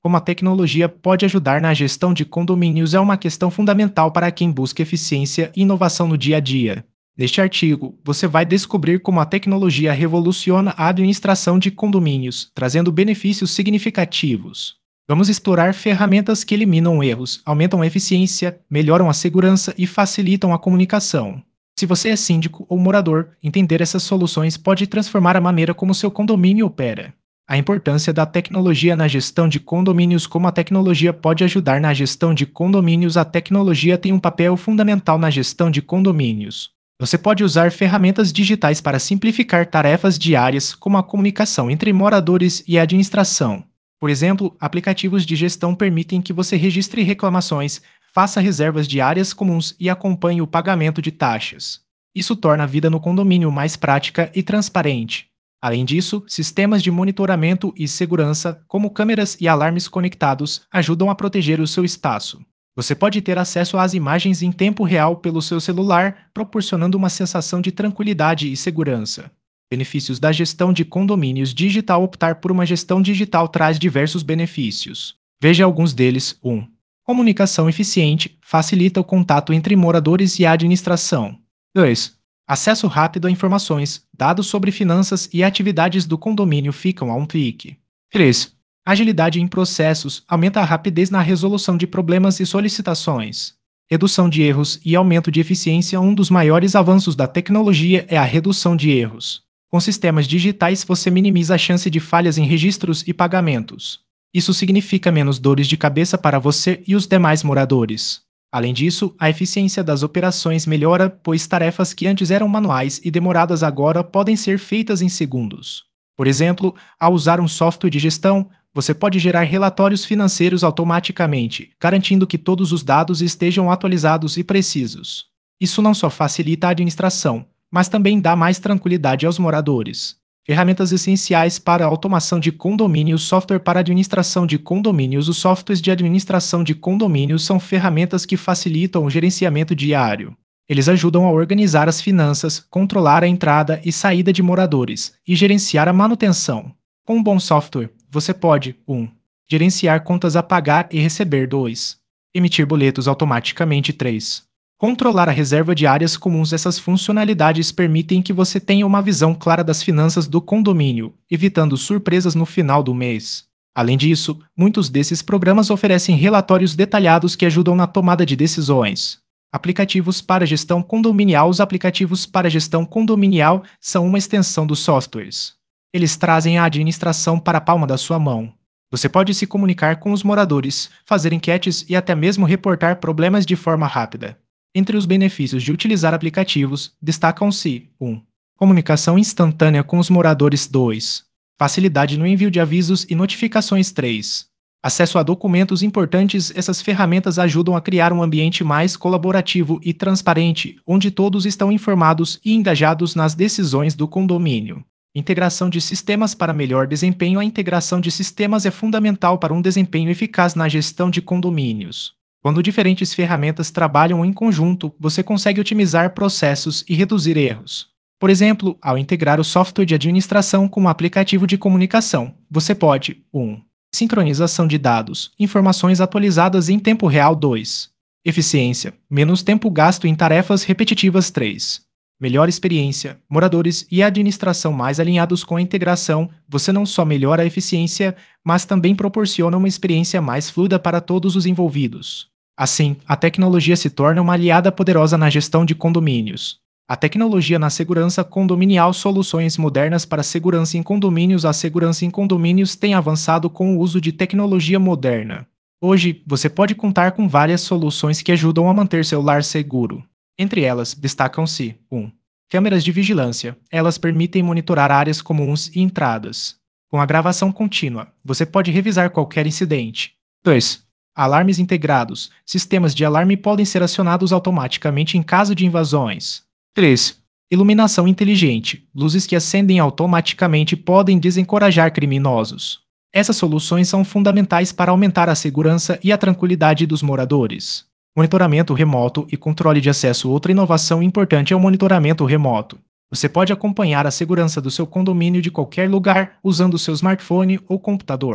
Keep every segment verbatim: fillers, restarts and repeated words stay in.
Como a tecnologia pode ajudar na gestão de condomínios é uma questão fundamental para quem busca eficiência e inovação no dia a dia. Neste artigo, você vai descobrir como a tecnologia revoluciona a administração de condomínios, trazendo benefícios significativos. Vamos explorar ferramentas que eliminam erros, aumentam a eficiência, melhoram a segurança e facilitam a comunicação. Se você é síndico ou morador, entender essas soluções pode transformar a maneira como seu condomínio opera. A importância da tecnologia na gestão de condomínios. Como a tecnologia pode ajudar na gestão de condomínios? A tecnologia tem um papel fundamental na gestão de condomínios. Você pode usar ferramentas digitais para simplificar tarefas diárias, como a comunicação entre moradores e a administração. Por exemplo, aplicativos de gestão permitem que você registre reclamações, faça reservas de áreas comuns e acompanhe o pagamento de taxas. Isso torna a vida no condomínio mais prática e transparente. Além disso, sistemas de monitoramento e segurança, como câmeras e alarmes conectados, ajudam a proteger o seu espaço. Você pode ter acesso às imagens em tempo real pelo seu celular, proporcionando uma sensação de tranquilidade e segurança. Benefícios da gestão de condomínios digital. Optar por uma gestão digital traz diversos benefícios. Veja alguns deles. um. Comunicação eficiente, facilita o contato entre moradores e a administração. dois. Acesso rápido a informações, dados sobre finanças e atividades do condomínio ficam a um clique. três. Agilidade em processos, aumenta a rapidez na resolução de problemas e solicitações. Redução de erros e aumento de eficiência. Um dos maiores avanços da tecnologia é a redução de erros. Com sistemas digitais, você minimiza a chance de falhas em registros e pagamentos. Isso significa menos dores de cabeça para você e os demais moradores. Além disso, a eficiência das operações melhora, pois tarefas que antes eram manuais e demoradas agora podem ser feitas em segundos. Por exemplo, ao usar um software de gestão, você pode gerar relatórios financeiros automaticamente, garantindo que todos os dados estejam atualizados e precisos. Isso não só facilita a administração, mas também dá mais tranquilidade aos moradores. Ferramentas essenciais para a automação de condomínios. Software para administração de condomínios. Os softwares de administração de condomínios são ferramentas que facilitam o gerenciamento diário. Eles ajudam a organizar as finanças, controlar a entrada e saída de moradores e gerenciar a manutenção. Com um bom software, você pode um. Gerenciar contas a pagar e receber. dois. Emitir boletos automaticamente. três. Controlar a reserva de áreas comuns. Essas funcionalidades permitem que você tenha uma visão clara das finanças do condomínio, evitando surpresas no final do mês. Além disso, muitos desses programas oferecem relatórios detalhados que ajudam na tomada de decisões. Aplicativos para gestão condominial. Os aplicativos para gestão condominial são uma extensão dos softwares. Eles trazem a administração para a palma da sua mão. Você pode se comunicar com os moradores, fazer enquetes e até mesmo reportar problemas de forma rápida. Entre os benefícios de utilizar aplicativos, destacam-se um. Comunicação instantânea com os moradores. dois. Facilidade no envio de avisos e notificações. três. Acesso a documentos importantes. Essas ferramentas ajudam a criar um ambiente mais colaborativo e transparente, onde todos estão informados e engajados nas decisões do condomínio. Integração de sistemas para melhor desempenho. A integração de sistemas é fundamental para um desempenho eficaz na gestão de condomínios. Quando diferentes ferramentas trabalham em conjunto, você consegue otimizar processos e reduzir erros. Por exemplo, ao integrar o software de administração com um aplicativo de comunicação, você pode um. Sincronização de dados, informações atualizadas em tempo real. dois. Eficiência, menos tempo gasto em tarefas repetitivas. três. Melhor experiência, moradores e administração mais alinhados. Com a integração, você não só melhora a eficiência, mas também proporciona uma experiência mais fluida para todos os envolvidos. Assim, a tecnologia se torna uma aliada poderosa na gestão de condomínios. A tecnologia na segurança condominial. Soluções modernas para segurança em condomínios. A segurança em condomínios tem avançado com o uso de tecnologia moderna. Hoje, você pode contar com várias soluções que ajudam a manter seu lar seguro. Entre elas, destacam-se um. Câmeras de vigilância. Elas permitem monitorar áreas comuns e entradas. Com a gravação contínua, você pode revisar qualquer incidente. dois. Alarmes integrados. Sistemas de alarme podem ser acionados automaticamente em caso de invasões. três. Iluminação inteligente. Luzes que acendem automaticamente podem desencorajar criminosos. Essas soluções são fundamentais para aumentar a segurança e a tranquilidade dos moradores. Monitoramento remoto e controle de acesso. Outra inovação importante é o monitoramento remoto. Você pode acompanhar a segurança do seu condomínio de qualquer lugar usando o seu smartphone ou computador.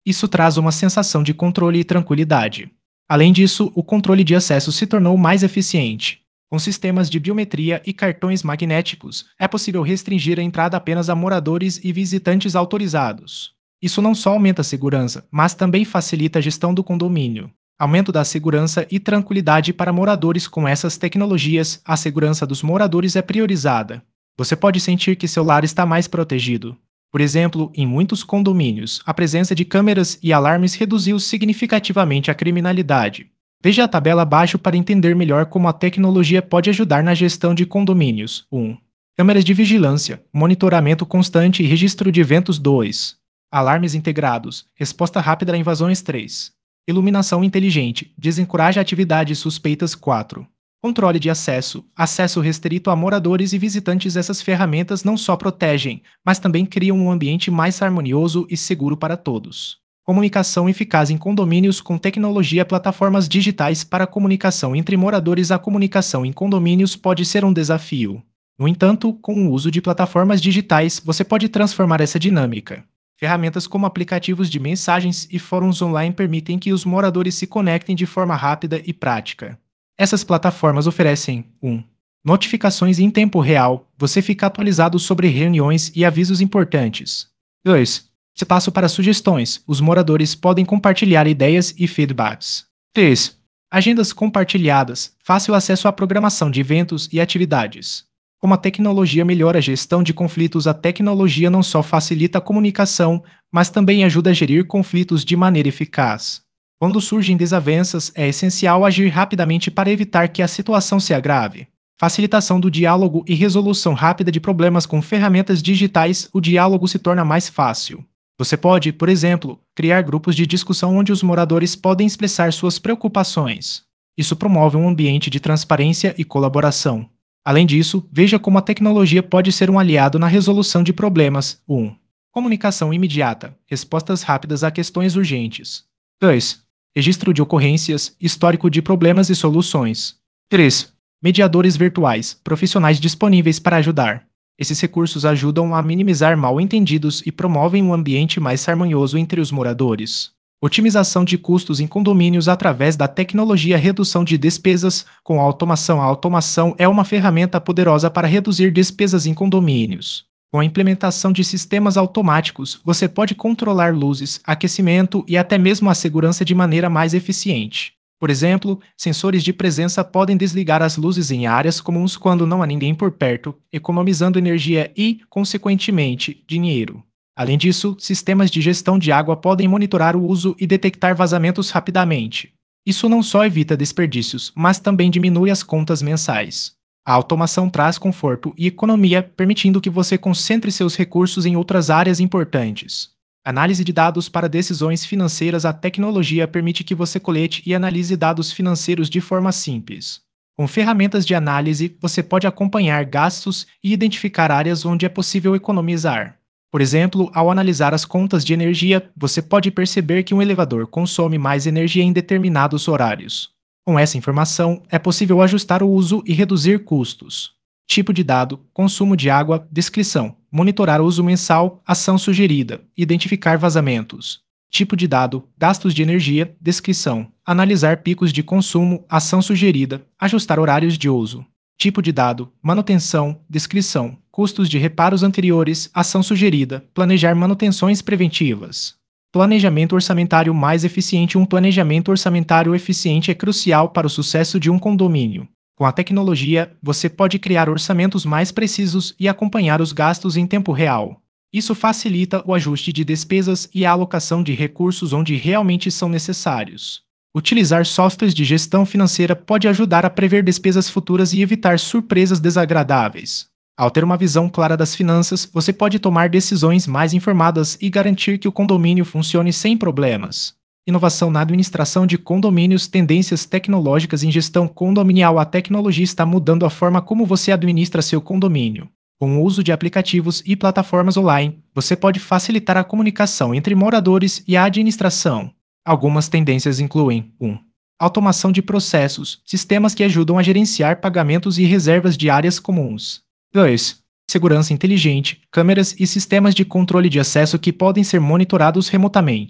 Isso traz uma sensação de controle e tranquilidade. Além disso, o controle de acesso se tornou mais eficiente. Com sistemas de biometria e cartões magnéticos, é possível restringir a entrada apenas a moradores e visitantes autorizados. Isso não só aumenta a segurança, mas também facilita a gestão do condomínio. Aumento da segurança e tranquilidade para moradores. Com essas tecnologias, a segurança dos moradores é priorizada. Você pode sentir que seu lar está mais protegido. Por exemplo, em muitos condomínios, a presença de câmeras e alarmes reduziu significativamente a criminalidade. Veja a tabela abaixo para entender melhor como a tecnologia pode ajudar na gestão de condomínios. um. Câmeras de vigilância, monitoramento constante e registro de eventos. dois. Alarmes integrados, resposta rápida a invasões. três. Iluminação inteligente, desencoraja atividades suspeitas. quatro. Controle de acesso, acesso restrito a moradores e visitantes. Essas ferramentas não só protegem, mas também criam um ambiente mais harmonioso e seguro para todos. Comunicação eficaz em condomínios com tecnologia. Plataformas digitais para comunicação entre moradores. A comunicação em condomínios pode ser um desafio. No entanto, com o uso de plataformas digitais, você pode transformar essa dinâmica. Ferramentas como aplicativos de mensagens e fóruns online permitem que os moradores se conectem de forma rápida e prática. Essas plataformas oferecem um. Notificações em tempo real, você fica atualizado sobre reuniões e avisos importantes. dois. Espaço para sugestões, os moradores podem compartilhar ideias e feedbacks. três. Agendas compartilhadas, fácil acesso à programação de eventos e atividades. Como a tecnologia melhora a gestão de conflitos. A tecnologia não só facilita a comunicação, mas também ajuda a gerir conflitos de maneira eficaz. Quando surgem desavenças, é essencial agir rapidamente para evitar que a situação se agrave. Facilitação do diálogo e resolução rápida de problemas. Com ferramentas digitais, o diálogo se torna mais fácil. Você pode, por exemplo, criar grupos de discussão onde os moradores podem expressar suas preocupações. Isso promove um ambiente de transparência e colaboração. Além disso, veja como a tecnologia pode ser um aliado na resolução de problemas. um. Comunicação imediata, respostas rápidas a questões urgentes. dois. Registro de ocorrências, histórico de problemas e soluções. três. Mediadores virtuais, profissionais disponíveis para ajudar. Esses recursos ajudam a minimizar mal-entendidos e promovem um ambiente mais harmonioso entre os moradores. Otimização de custos em condomínios através da tecnologia. Redução de despesas com a automação. A automação é uma ferramenta poderosa para reduzir despesas em condomínios. Com a implementação de sistemas automáticos, você pode controlar luzes, aquecimento e até mesmo a segurança de maneira mais eficiente. Por exemplo, sensores de presença podem desligar as luzes em áreas comuns quando não há ninguém por perto, economizando energia e, consequentemente, dinheiro. Além disso, sistemas de gestão de água podem monitorar o uso e detectar vazamentos rapidamente. Isso não só evita desperdícios, mas também diminui as contas mensais. A automação traz conforto e economia, permitindo que você concentre seus recursos em outras áreas importantes. Análise de dados para decisões financeiras. A tecnologia permite que você colete e analise dados financeiros de forma simples. Com ferramentas de análise, você pode acompanhar gastos e identificar áreas onde é possível economizar. Por exemplo, ao analisar as contas de energia, você pode perceber que um elevador consome mais energia em determinados horários. Com essa informação, é possível ajustar o uso e reduzir custos. Tipo de dado, consumo de água, descrição, monitorar o uso mensal, ação sugerida, identificar vazamentos. Tipo de dado, gastos de energia, descrição, analisar picos de consumo, ação sugerida, ajustar horários de uso. Tipo de dado, manutenção, descrição, custos de reparos anteriores, ação sugerida, planejar manutenções preventivas. Planejamento orçamentário mais eficiente. Um planejamento orçamentário eficiente é crucial para o sucesso de um condomínio. Com a tecnologia, você pode criar orçamentos mais precisos e acompanhar os gastos em tempo real. Isso facilita o ajuste de despesas e a alocação de recursos onde realmente são necessários. Utilizar softwares de gestão financeira pode ajudar a prever despesas futuras e evitar surpresas desagradáveis. Ao ter uma visão clara das finanças, você pode tomar decisões mais informadas e garantir que o condomínio funcione sem problemas. Inovação na administração de condomínios. Tendências tecnológicas em gestão condominial. A tecnologia está mudando a forma como você administra seu condomínio. Com o uso de aplicativos e plataformas online, você pode facilitar a comunicação entre moradores e a administração. Algumas tendências incluem um. Automação de processos, sistemas que ajudam a gerenciar pagamentos e reservas de áreas comuns. dois. Segurança inteligente, câmeras e sistemas de controle de acesso que podem ser monitorados remotamente.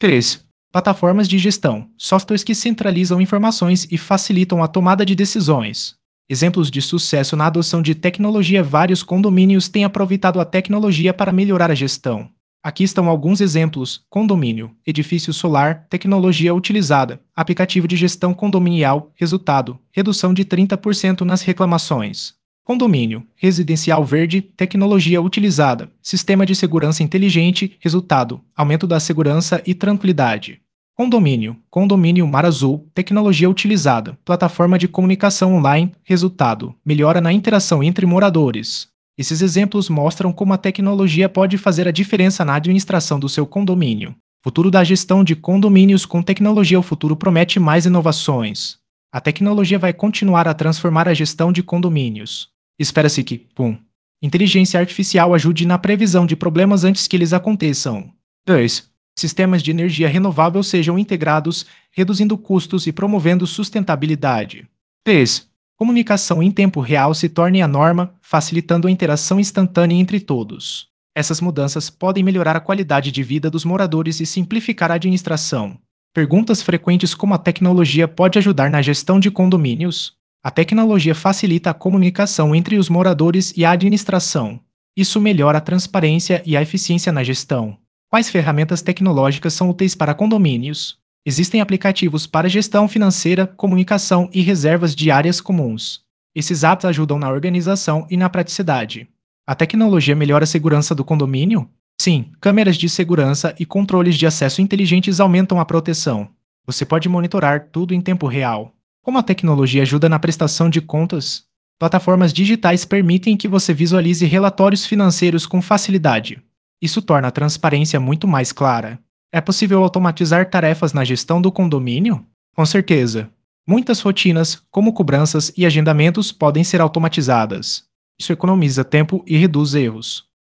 três. Plataformas de gestão, softwares que centralizam informações e facilitam a tomada de decisões. Exemplos de sucesso na adoção de tecnologia: vários condomínios têm aproveitado a tecnologia para melhorar a gestão. Aqui estão alguns exemplos: condomínio, edifício solar, tecnologia utilizada, aplicativo de gestão condominial, resultado, redução de trinta por cento nas reclamações. Condomínio, residencial verde, tecnologia utilizada, sistema de segurança inteligente, resultado, aumento da segurança e tranquilidade. Condomínio, condomínio Mar Azul, tecnologia utilizada, plataforma de comunicação online, resultado, melhora na interação entre moradores. Esses exemplos mostram como a tecnologia pode fazer a diferença na administração do seu condomínio. Futuro da gestão de condomínios com tecnologia: o futuro promete mais inovações. A tecnologia vai continuar a transformar a gestão de condomínios. Espera-se que, pum, inteligência artificial ajude na previsão de problemas antes que eles aconteçam. dois. Sistemas de energia renovável sejam integrados, reduzindo custos e promovendo sustentabilidade. três. Comunicação em tempo real se torne a norma, facilitando a interação instantânea entre todos. Essas mudanças podem melhorar a qualidade de vida dos moradores e simplificar a administração. Perguntas frequentes: como a tecnologia pode ajudar na gestão de condomínios? A tecnologia facilita a comunicação entre os moradores e a administração. Isso melhora a transparência e a eficiência na gestão. Quais ferramentas tecnológicas são úteis para condomínios? Existem aplicativos para gestão financeira, comunicação e reservas de áreas comuns. Esses apps ajudam na organização e na praticidade. A tecnologia melhora a segurança do condomínio? Sim, câmeras de segurança e controles de acesso inteligentes aumentam a proteção. Você pode monitorar tudo em tempo real. Como a tecnologia ajuda na prestação de contas? Plataformas digitais permitem que você visualize relatórios financeiros com facilidade. Isso torna a transparência muito mais clara. É possível automatizar tarefas na gestão do condomínio? Com certeza. Muitas rotinas, como cobranças e agendamentos, podem ser automatizadas. Isso economiza tempo e reduz erros.